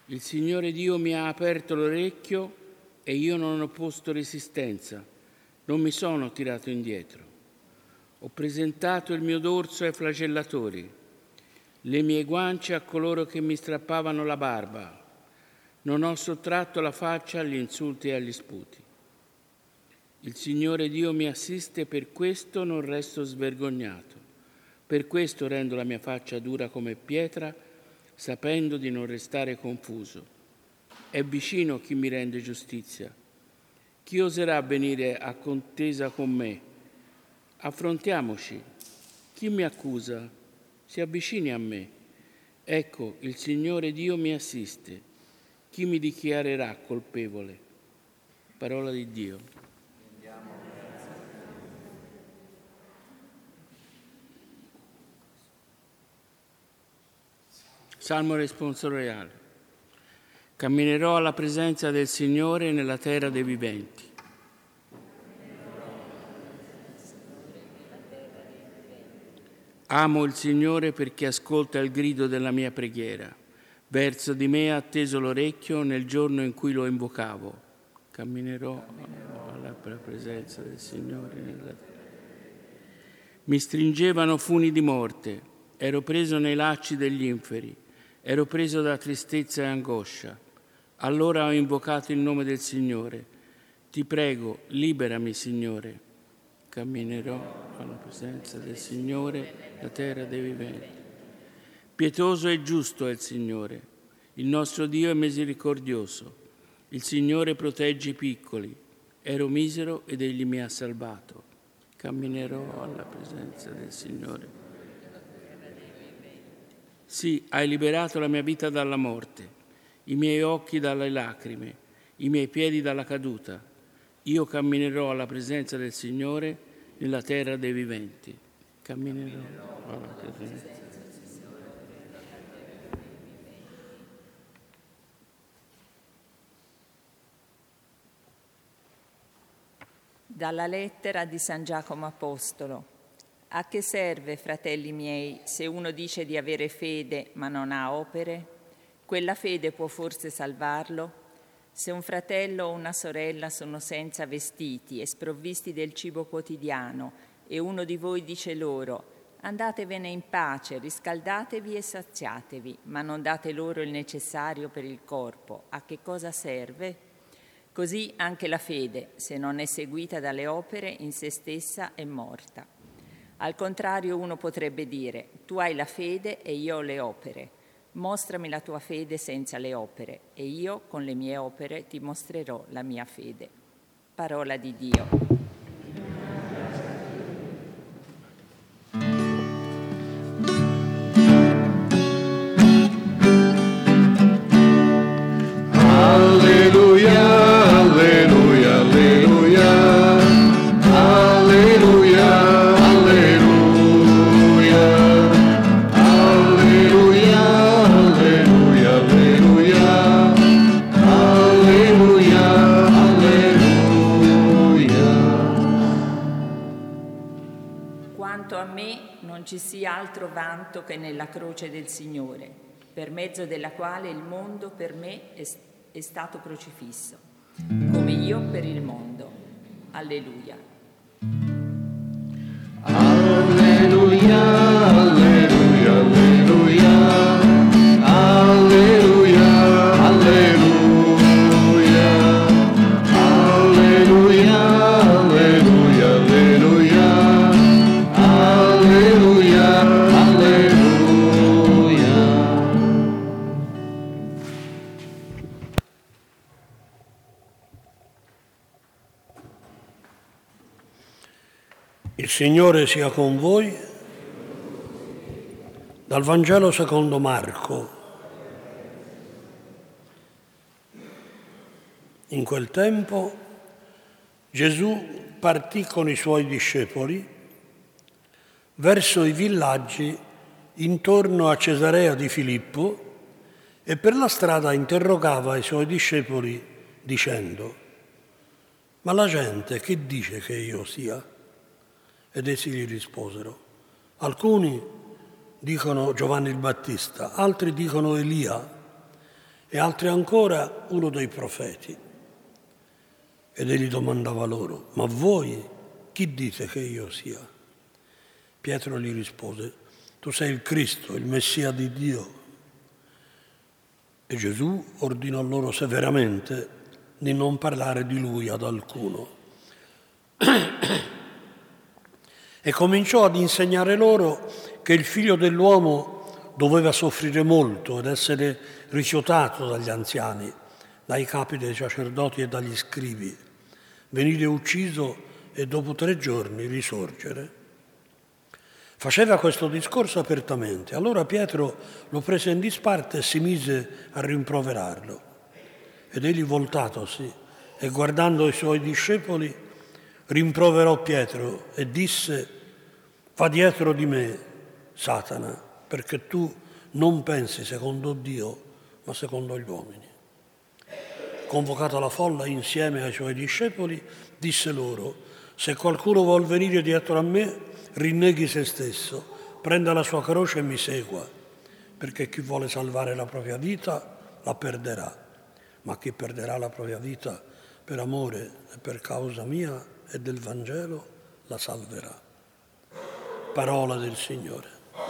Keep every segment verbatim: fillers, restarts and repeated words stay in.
Il Signore Dio mi ha aperto l'orecchio e io non ho posto resistenza, non mi sono tirato indietro. Ho presentato il mio dorso ai flagellatori, le mie guance a coloro che mi strappavano la barba. Non ho sottratto la faccia agli insulti e agli sputi. Il Signore Dio mi assiste, per questo non resto svergognato. Per questo rendo la mia faccia dura come pietra, sapendo di non restare confuso. È vicino chi mi rende giustizia. Chi oserà venire a contesa con me? Affrontiamoci. Chi mi accusa? Si avvicini a me. Ecco, il Signore Dio mi assiste. Chi mi dichiarerà colpevole? Parola di Dio. Salmo responsoriale. Camminerò alla presenza del Signore nella terra dei viventi. Amo il Signore perché ascolta il grido della mia preghiera. Verso di me ha atteso l'orecchio nel giorno in cui lo invocavo. Camminerò alla presenza del Signore nella terra. Mi stringevano funi di morte, ero preso nei lacci degli inferi. Ero preso da tristezza e angoscia. Allora ho invocato il nome del Signore. Ti prego, liberami, Signore. Camminerò alla presenza del Signore, la terra dei viventi. Pietoso e giusto è il Signore. Il nostro Dio è misericordioso. Il Signore protegge i piccoli. Ero misero ed Egli mi ha salvato. Camminerò alla presenza del Signore. Sì, hai liberato la mia vita dalla morte, i miei occhi dalle lacrime, i miei piedi dalla caduta. Io camminerò alla presenza del Signore nella terra dei viventi. Camminerò alla presenza. Dalla lettera di San Giacomo Apostolo. A che serve, fratelli miei, se uno dice di avere fede ma non ha opere? Quella fede può forse salvarlo? Se un fratello o una sorella sono senza vestiti e sprovvisti del cibo quotidiano e uno di voi dice loro: andatevene in pace, riscaldatevi e saziatevi, ma non date loro il necessario per il corpo, a che cosa serve? Così anche la fede, se non è seguita dalle opere, in se stessa è morta. Al contrario, uno potrebbe dire: tu hai la fede e io ho le opere. Mostrami la tua fede senza le opere, e io con le mie opere ti mostrerò la mia fede. Parola di Dio. Ci sia altro vanto che nella croce del Signore, per mezzo della quale il mondo per me è, è stato crocifisso, come io per il mondo. Alleluia. Alleluia, alleluia, alleluia, alleluia, alleluia, alleluia, alleluia, alleluia. Il Signore sia con voi. Dal Vangelo secondo Marco. In quel tempo Gesù partì con i suoi discepoli verso i villaggi intorno a Cesarea di Filippo e per la strada interrogava i suoi discepoli dicendo: ma la gente che dice che io sia? Ed essi gli risposero: alcuni dicono Giovanni il Battista, altri dicono Elia e altri ancora uno dei profeti. Ed egli domandava loro: ma voi chi dite che io sia? Pietro gli rispose: tu sei il Cristo, il Messia di Dio. E Gesù ordinò loro severamente di non parlare di lui ad alcuno. E cominciò ad insegnare loro che il Figlio dell'uomo doveva soffrire molto ed essere rifiutato dagli anziani, dai capi dei sacerdoti e dagli scribi, venire ucciso e dopo tre giorni risorgere. Faceva questo discorso apertamente. Allora Pietro lo prese in disparte e si mise a rimproverarlo. Ed egli, voltatosi e guardando i suoi discepoli, rimproverò Pietro e disse: va dietro di me, Satana, perché tu non pensi secondo Dio, ma secondo gli uomini. Convocata la folla insieme ai suoi discepoli, disse loro: se qualcuno vuol venire dietro a me, rinneghi se stesso, prenda la sua croce e mi segua, perché chi vuole salvare la propria vita la perderà, ma chi perderà la propria vita per amore e per causa mia e del Vangelo la salverà. Parola del Signore.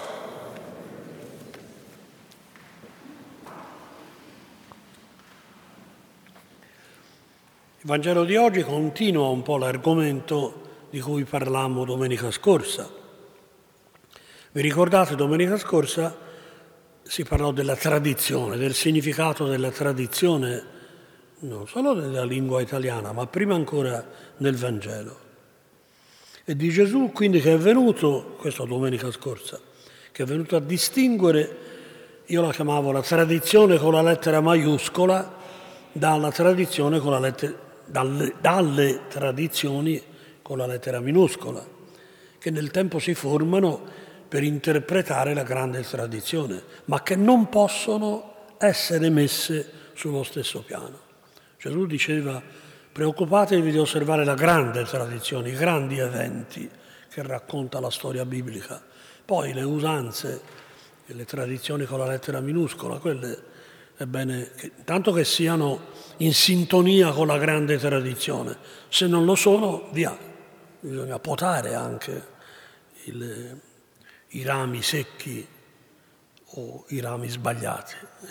Il Vangelo di oggi continua un po' l'argomento di cui parlammo domenica scorsa. Vi ricordate, domenica scorsa si parlò della tradizione, del significato della tradizione, non solo nella lingua italiana, ma prima ancora nel Vangelo. E di Gesù, quindi, che è venuto, questa domenica scorsa, che è venuto a distinguere, io la chiamavo la tradizione con la lettera maiuscola, dalla tradizione con la lettera, dalle, dalle tradizioni con la lettera minuscola, che nel tempo si formano per interpretare la grande tradizione, ma che non possono essere messe sullo stesso piano. Gesù diceva: preoccupatevi di osservare la grande tradizione, i grandi eventi che racconta la storia biblica. Poi le usanze e le tradizioni con la lettera minuscola, quelle è bene che, tanto che siano in sintonia con la grande tradizione. Se non lo sono, via. Bisogna potare anche il, i rami secchi o i rami sbagliati.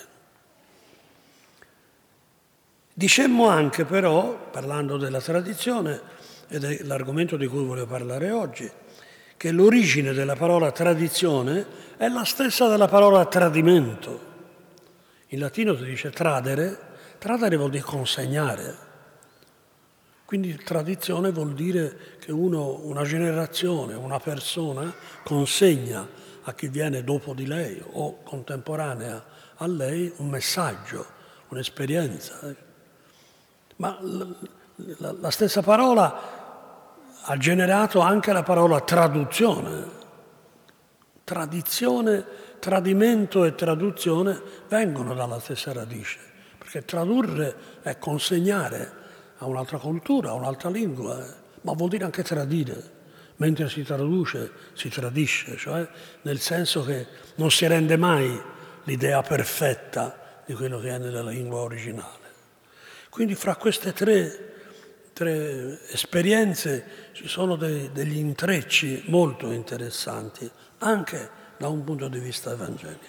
Dicemmo anche però, parlando della tradizione, ed è l'argomento di cui voglio parlare oggi, che l'origine della parola tradizione è la stessa della parola tradimento. In latino si dice tradere, tradere vuol dire consegnare. Quindi tradizione vuol dire che uno, una generazione, una persona consegna a chi viene dopo di lei o contemporanea a lei un messaggio, un'esperienza. Ma la, la stessa parola ha generato anche la parola traduzione. Tradizione, tradimento e traduzione vengono dalla stessa radice, perché tradurre è consegnare a un'altra cultura, a un'altra lingua, eh. ma vuol dire anche tradire. Mentre si traduce, si tradisce, cioè nel senso che non si rende mai l'idea perfetta di quello che è nella lingua originale. Quindi fra queste tre, tre esperienze ci sono dei, degli intrecci molto interessanti, anche da un punto di vista evangelico.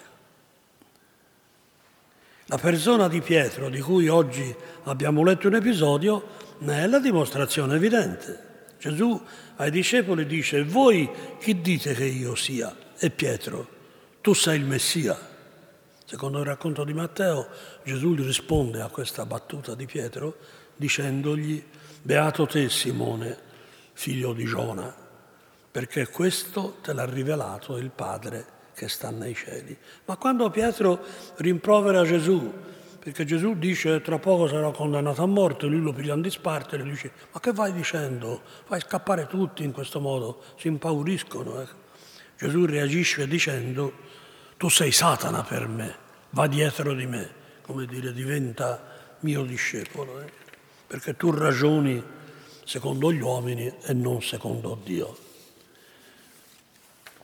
La persona di Pietro, di cui oggi abbiamo letto un episodio, ne è la dimostrazione evidente. Gesù ai discepoli dice: voi chi dite che io sia? E Pietro: tu sei il Messia. Secondo il racconto di Matteo, Gesù gli risponde a questa battuta di Pietro dicendogli: beato te, Simone, figlio di Giona, perché questo te l'ha rivelato il Padre che sta nei cieli. Ma quando Pietro rimprovera Gesù, perché Gesù dice tra poco sarà condannato a morte, lui lo piglia in disparte e gli dice: ma che vai dicendo? Fai scappare tutti in questo modo, si impauriscono. Eh? Gesù reagisce dicendo: tu sei Satana per me, va dietro di me, come dire, diventa mio discepolo, eh? perché tu ragioni secondo gli uomini e non secondo Dio.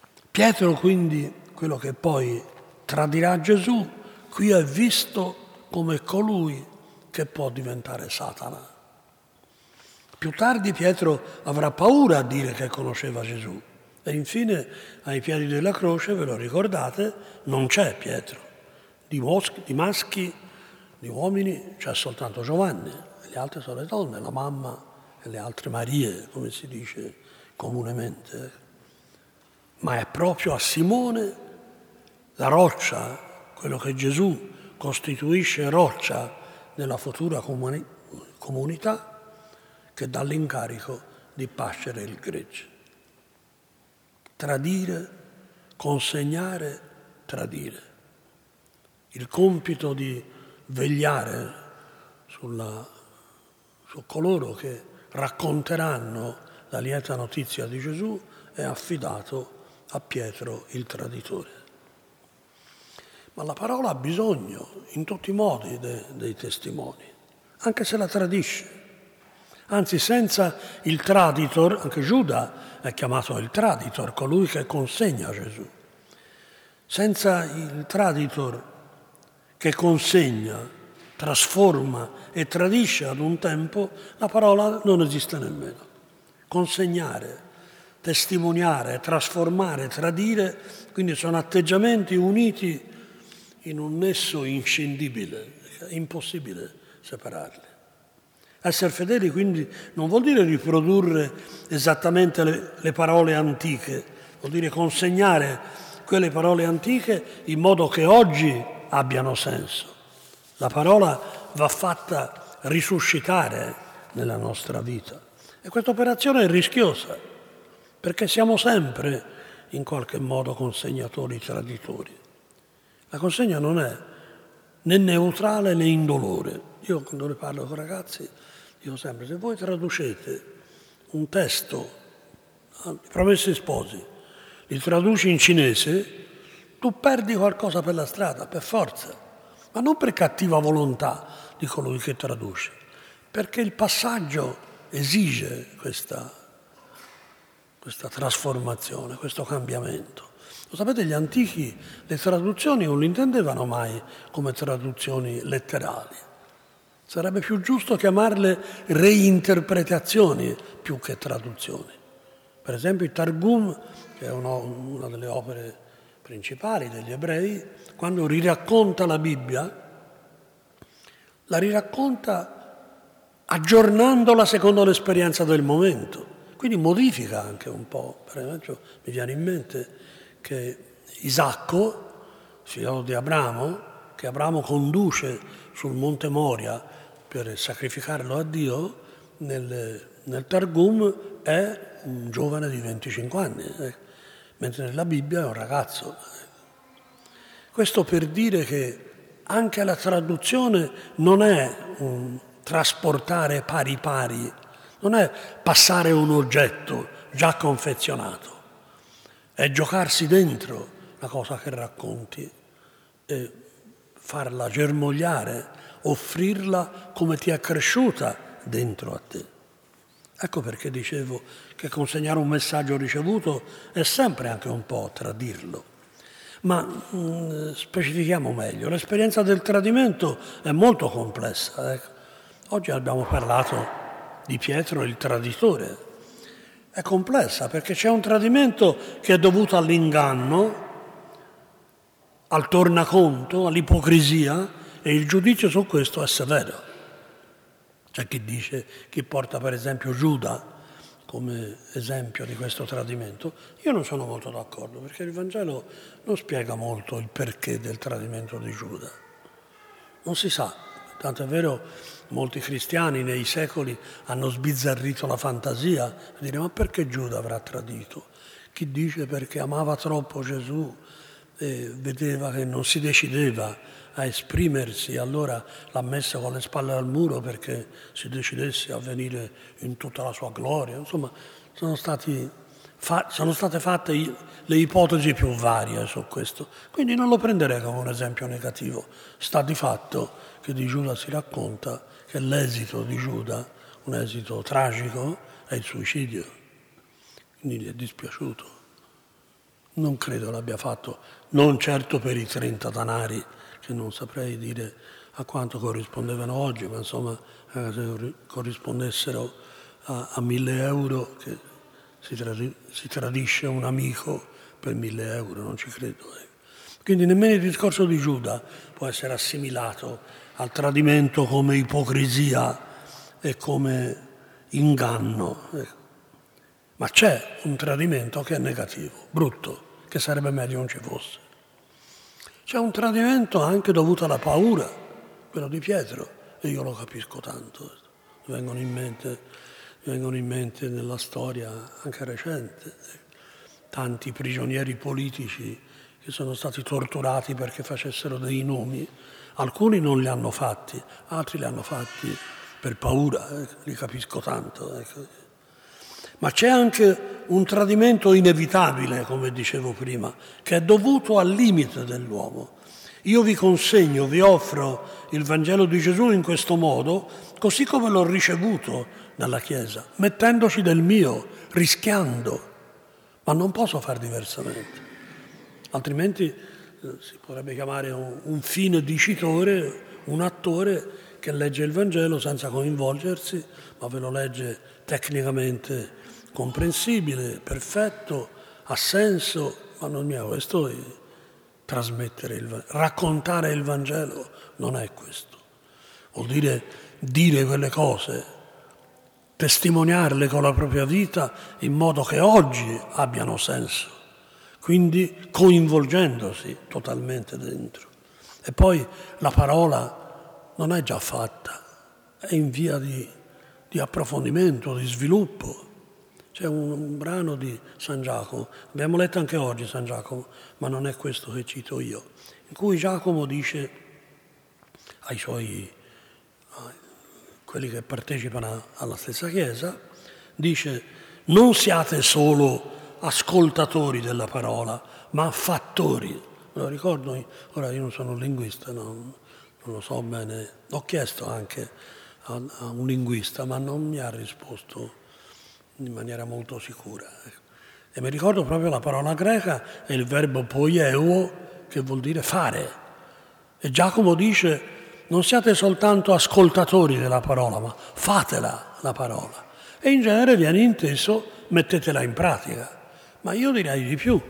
Pietro quindi, quello che poi tradirà Gesù, qui è visto come colui che può diventare Satana. Più tardi Pietro avrà paura a dire che conosceva Gesù. E infine, ai piedi della croce, ve lo ricordate, non c'è Pietro. Di, moschi, di maschi, di uomini, c'è soltanto Giovanni. Le altre sono le donne, la mamma e le altre Marie, come si dice comunemente. Ma è proprio a Simone, la roccia, quello che Gesù costituisce roccia nella futura comuni- comunità, che dà l'incarico di pascere il gregge. Tradire, consegnare, tradire. Il compito di vegliare sulla, su coloro che racconteranno la lieta notizia di Gesù è affidato a Pietro il traditore. Ma la parola ha bisogno in tutti i modi de, dei testimoni, anche se la tradisce. Anzi, senza il traditor, anche Giuda è chiamato il traditor, colui che consegna Gesù. Senza il traditor che consegna, trasforma e tradisce ad un tempo, la parola non esiste nemmeno. Consegnare, testimoniare, trasformare, tradire, quindi sono atteggiamenti uniti in un nesso inscindibile, è impossibile separarli. Essere fedeli quindi non vuol dire riprodurre esattamente le, le parole antiche, vuol dire consegnare quelle parole antiche in modo che oggi abbiano senso. La parola va fatta risuscitare nella nostra vita e questa operazione è rischiosa perché siamo sempre in qualche modo consegnatori traditori. La consegna non è né neutrale né indolore. Io quando ne parlo con ragazzi dico sempre, se voi traducete un testo, i Promessi Sposi, li traduci in cinese, tu perdi qualcosa per la strada, per forza, ma non per cattiva volontà di colui che traduce, perché il passaggio esige questa, questa trasformazione, questo cambiamento. Lo sapete, gli antichi le traduzioni non le intendevano mai come traduzioni letterali. Sarebbe più giusto chiamarle reinterpretazioni più che traduzioni. Per esempio il Targum, che è uno, una delle opere principali degli ebrei, quando riracconta la Bibbia, la riracconta aggiornandola secondo l'esperienza del momento. Quindi modifica anche un po'. Per esempio mi viene in mente che Isacco, figlio di Abramo, che Abramo conduce sul Monte Moria per sacrificarlo a Dio, nel, nel Targum è un giovane di venticinque anni, eh, mentre nella Bibbia è un ragazzo. Questo per dire che anche la traduzione non è un trasportare pari pari, non è passare un oggetto già confezionato, è giocarsi dentro la cosa che racconti e farla germogliare, offrirla come ti è cresciuta dentro a te. Ecco perché dicevo che consegnare un messaggio ricevuto è sempre anche un po' tradirlo. Ma mh, specifichiamo meglio, l'esperienza del tradimento è molto complessa. Ecco. Oggi abbiamo parlato di Pietro il traditore. È complessa perché c'è un tradimento che è dovuto all'inganno, al tornaconto, all'ipocrisia, e il giudizio su questo è severo. C'è chi dice, chi porta per esempio Giuda come esempio di questo tradimento. Io non sono molto d'accordo, perché il Vangelo non spiega molto il perché del tradimento di Giuda. Non si sa, tanto è vero, molti cristiani nei secoli hanno sbizzarrito la fantasia, per dire ma perché Giuda avrà tradito? Chi dice perché amava troppo Gesù e vedeva che non si decideva a esprimersi, allora l'ha messa con le spalle al muro perché si decidesse a venire in tutta la sua gloria. Insomma, sono, stati fa- sono state fatte i- le ipotesi più varie su questo. Quindi non lo prenderei come un esempio negativo. Sta di fatto che di Giuda si racconta che l'esito di Giuda, un esito tragico, è il suicidio. Quindi gli è dispiaciuto. Non credo l'abbia fatto, non certo per i trenta danari, che non saprei dire a quanto corrispondevano oggi, ma insomma eh, se corrispondessero a, a mille euro che si, tradi- si tradisce un amico per mille euro, non ci credo. Eh. Quindi nemmeno il discorso di Giuda può essere assimilato al tradimento come ipocrisia e come inganno. Eh. Ma c'è un tradimento che è negativo, brutto, che sarebbe meglio non ci fosse. C'è un tradimento anche dovuto alla paura, quello di Pietro, e io lo capisco tanto. Mi vengono in mente, mi vengono in mente nella storia anche recente tanti prigionieri politici che sono stati torturati perché facessero dei nomi. Alcuni non li hanno fatti, altri li hanno fatti per paura, eh, li capisco tanto. Ecco. Ma c'è anche un tradimento inevitabile, come dicevo prima, che è dovuto al limite dell'uomo. Io vi consegno, vi offro il Vangelo di Gesù in questo modo, così come l'ho ricevuto dalla Chiesa, mettendoci del mio, rischiando, ma non posso far diversamente. Altrimenti eh, si potrebbe chiamare un, un fine dicitore, un attore che legge il Vangelo senza coinvolgersi, ma ve lo legge tecnicamente comprensibile, perfetto, ha senso, ma non è questo è trasmettere il Vangelo. Raccontare il Vangelo non è questo. Vuol dire dire quelle cose, testimoniarle con la propria vita in modo che oggi abbiano senso, quindi coinvolgendosi totalmente dentro. E poi la parola non è già fatta, è in via di, di approfondimento, di sviluppo. C'è un, un brano di San Giacomo, abbiamo letto anche oggi San Giacomo, ma non è questo che cito io, in cui Giacomo dice ai suoi, a quelli che partecipano alla stessa Chiesa, dice: non siate solo ascoltatori della parola, ma fattori. Me lo ricordo, ora io non sono un linguista, non, non lo so bene, ho chiesto anche a, a un linguista, ma non mi ha risposto in maniera molto sicura. E mi ricordo proprio la parola greca è il verbo poieo, che vuol dire fare. E Giacomo dice: non siate soltanto ascoltatori della parola, ma fatela la parola. E in genere viene inteso mettetela in pratica. Ma io direi di più.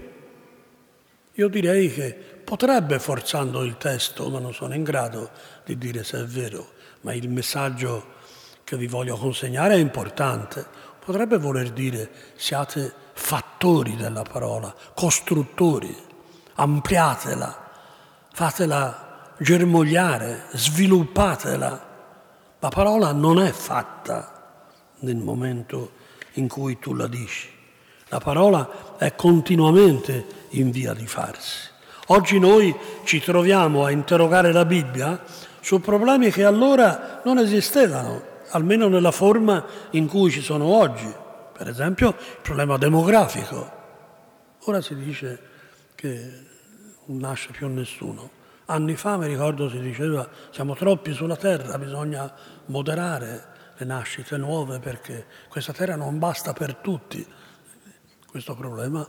Io direi che potrebbe, forzando il testo, ma non sono in grado di dire se è vero, ma il messaggio che vi voglio consegnare è importante. Potrebbe voler dire siate fattori della parola, costruttori, ampliatela, fatela germogliare, sviluppatela. La parola non è fatta nel momento in cui tu la dici. La parola è continuamente in via di farsi. Oggi noi ci troviamo a interrogare la Bibbia su problemi che allora non esistevano, almeno nella forma in cui ci sono oggi. Per esempio il problema demografico. Ora si dice che non nasce più nessuno. Anni fa, mi ricordo, si diceva siamo troppi sulla terra, bisogna moderare le nascite nuove perché questa terra non basta per tutti. Questo problema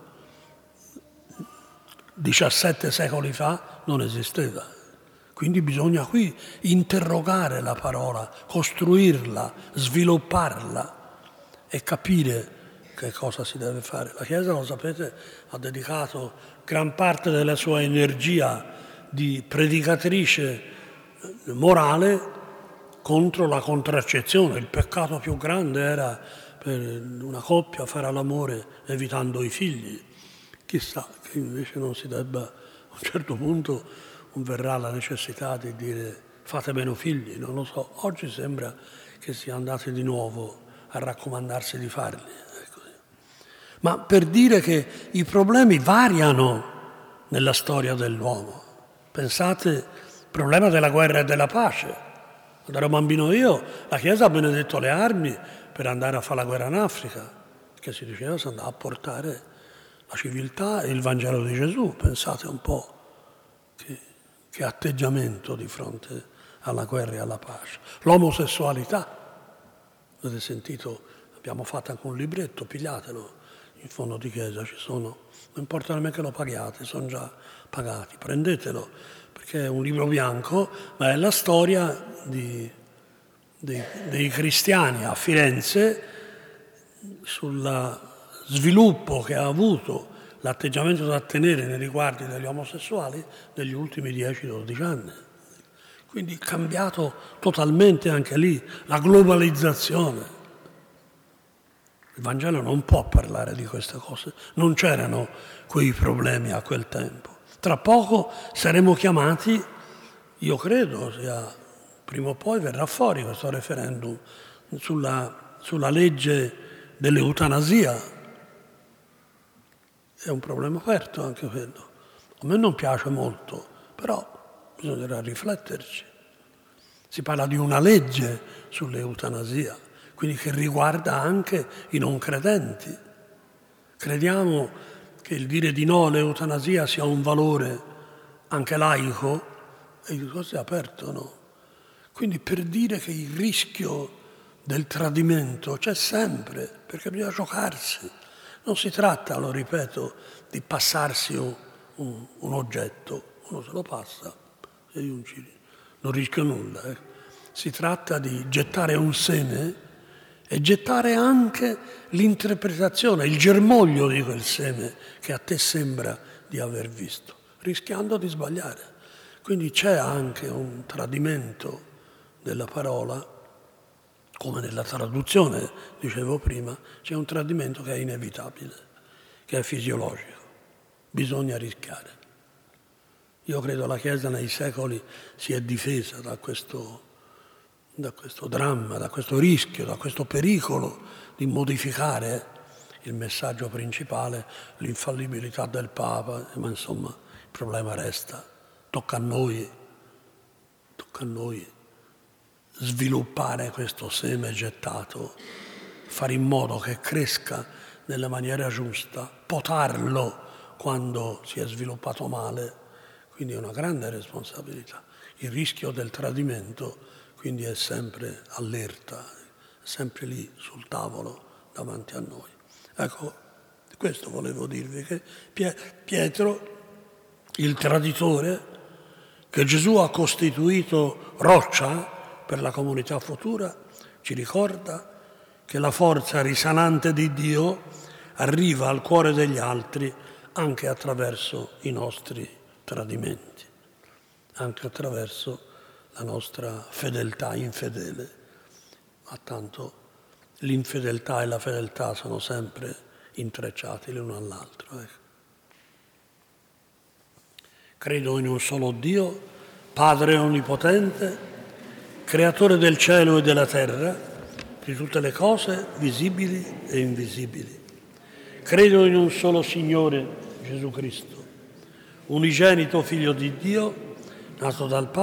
diciassette secoli fa non esisteva. Quindi bisogna qui interrogare la parola, costruirla, svilupparla e capire che cosa si deve fare. La Chiesa, lo sapete, ha dedicato gran parte della sua energia di predicatrice morale contro la contraccezione. Il peccato più grande era per una coppia fare l'amore evitando i figli. Chissà che invece non si debba, a un certo punto verrà la necessità di dire fate meno figli, non lo so. Oggi sembra che sia andati di nuovo a raccomandarsi di farli. Ecco. Ma per dire che i problemi variano nella storia dell'uomo. Pensate al problema della guerra e della pace. Quando ero bambino io, la Chiesa ha benedetto le armi per andare a fare la guerra in Africa, che si diceva si andava a portare la civiltà e il Vangelo di Gesù. Pensate un po' che, che atteggiamento di fronte alla guerra e alla pace. L'omosessualità, avete sentito, abbiamo fatto anche un libretto, pigliatelo, in fondo di chiesa ci sono, non importa nemmeno che lo paghiate, sono già pagati, prendetelo, perché è un libro bianco, ma è la storia di, dei, dei cristiani a Firenze sul sviluppo che ha avuto l'atteggiamento da tenere nei riguardi degli omosessuali negli ultimi dieci dodici anni. Quindi è cambiato totalmente anche lì la globalizzazione. Il Vangelo non può parlare di queste cose, non c'erano quei problemi a quel tempo. Tra poco saremo chiamati, io credo, sia, prima o poi verrà fuori questo referendum sulla, sulla legge dell'eutanasia. È un problema aperto anche quello. A me non piace molto, però bisognerà rifletterci. Si parla di una legge sull'eutanasia, quindi che riguarda anche i non credenti. Crediamo che il dire di no all'eutanasia sia un valore anche laico, e il discorso è aperto, no? Quindi per dire che il rischio del tradimento c'è sempre, perché bisogna giocarsi. Non si tratta, lo ripeto, di passarsi un, un, un oggetto, uno se lo passa e io non, ci, non rischio nulla. Eh. Si tratta di gettare un seme e gettare anche l'interpretazione, il germoglio di quel seme che a te sembra di aver visto, rischiando di sbagliare. Quindi c'è anche un tradimento della parola, come nella traduzione, dicevo prima, c'è un tradimento che è inevitabile, che è fisiologico. Bisogna rischiare. Io credo la Chiesa nei secoli si è difesa da questo, da questo dramma, da questo rischio, da questo pericolo di modificare il messaggio principale, l'infallibilità del Papa, ma insomma il problema resta. Tocca a noi, tocca a noi sviluppare questo seme gettato, fare in modo che cresca nella maniera giusta, potarlo quando si è sviluppato male, quindi è una grande responsabilità. Il rischio del tradimento quindi è sempre allerta, è sempre lì sul tavolo davanti a noi. Ecco, questo volevo dirvi, che Pietro, il traditore, che Gesù ha costituito roccia per la comunità futura, ci ricorda che la forza risanante di Dio arriva al cuore degli altri anche attraverso i nostri tradimenti, anche attraverso la nostra fedeltà infedele. Ma tanto l'infedeltà e la fedeltà sono sempre intrecciati l'uno all'altro. Ecco. Credo in un solo Dio, Padre Onnipotente, Creatore del cielo e della terra, di tutte le cose visibili e invisibili. Credo in un solo Signore, Gesù Cristo, unigenito Figlio di Dio, nato dal Padre,